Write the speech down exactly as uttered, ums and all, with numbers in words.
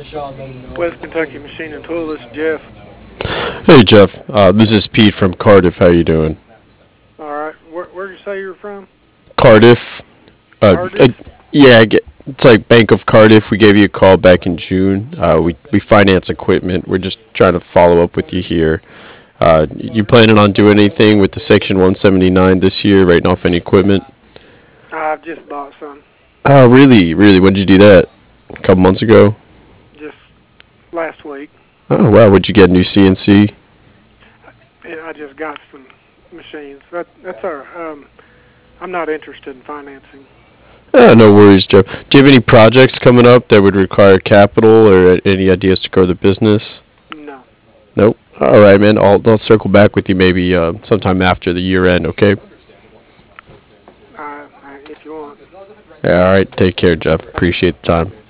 West Kentucky Machine and Tool. This is Jeff. Hey Jeff, uh, this is Pete from Cardiff. How you doing? All right. Where where did you say you're from? Cardiff. Uh, uh, Cardiff. yeah, I get, it's like Bank of Cardiff. We gave you a call back in June. Uh, we we finance equipment. We're just trying to follow up with you here. Uh, you planning on doing anything with the Section one seventy-nine this year? Writing off any equipment? I've just bought some. Oh, really? Really? When did you do that? A couple months ago. Just last week. Oh wow, would you get a new C N C? And I just got some machines. That that's our. Um, I'm not interested in financing. Oh, no worries, Jeff. Do you have any projects coming up that would require capital or any ideas to grow the business? No. Nope. All right, man. I'll, I'll circle back with you maybe uh, sometime after the year end, okay? I, I, if you want. Yeah, all right. Take care, Jeff. Appreciate the time.